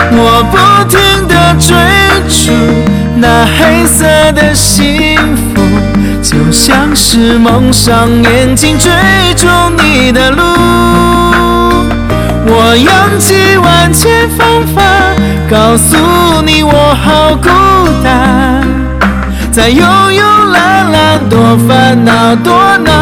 我不停地追逐那黑色的幸福，就像是蒙上眼睛追逐你的路。我用尽万千方法告诉你我好孤单，在庸庸懒懒多烦恼多恼